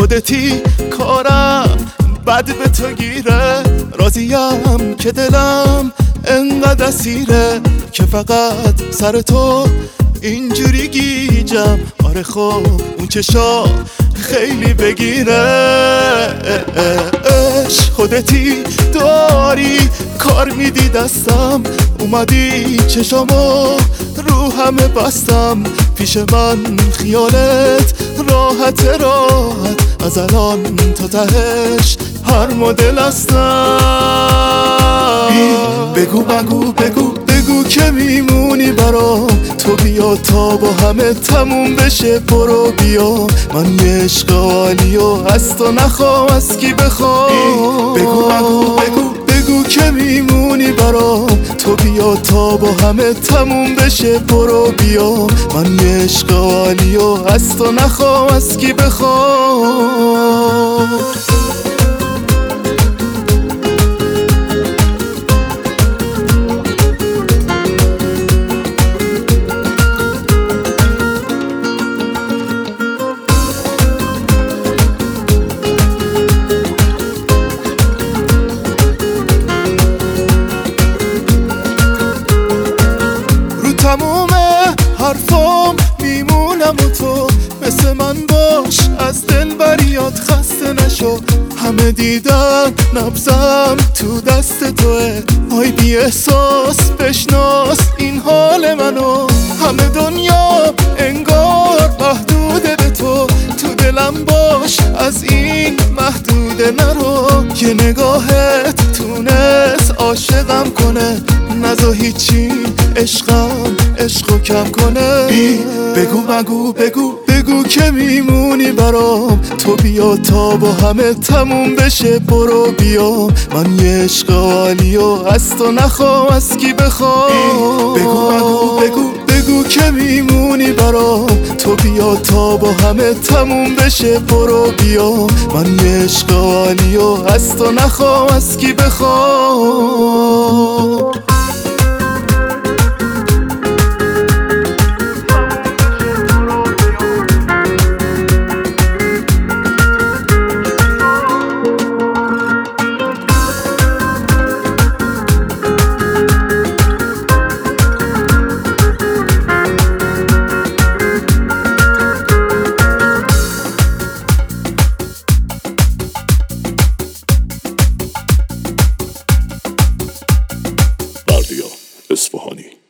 خودتی کارم بد به تو گیره، راضیم که دلم انقدر اسیره که فقط سر تو اینجوری گیجم. آره خب اون چشا خیلی بگیره. خودتی داری کار میدی دستم، اومدی چشامو رو همه بستم. پیش من خیالت راحت راحت، از الان تا تهش هر مدل هستم. بگو بگو بگو بگو که میمونی برام، تو بیا تا با همه تموم بشه. برو بیا من یه عشق عالی و از تو نخوام از کی بخوام. بگو بگو بگو بگو که میمونی برام، تو بیا تا با همه تموم بشه. برو بیا من یه عشق عالی و از تو نخوام از کی بخوام. تموم حرفام میمونم و تو مثل من باش، از دل بریاد خسته نشو. همه دیدن نبضم تو دست توه، آی بی احساس بشناس این حال منو. همه دنیا انگار محدوده به تو، تو دلم باش از این محدوده نرو. یه نگاهت تونست عاشقم کنه، نزا هیچی عشقو کم کنه. بگو بگو بگو بگو که میمونی برام، تو بیا تا با همه تموم بشه. برو بیا من یه عشق عالی و از تو نخوام از کی بخوام. بگو بگو بگو بگو که میمونی برام، تو بیا تا با همه تموم بشه. برو بیا من یه عشق عالی و از تو نخوام از کی بخوام. بردیا اصفهانی.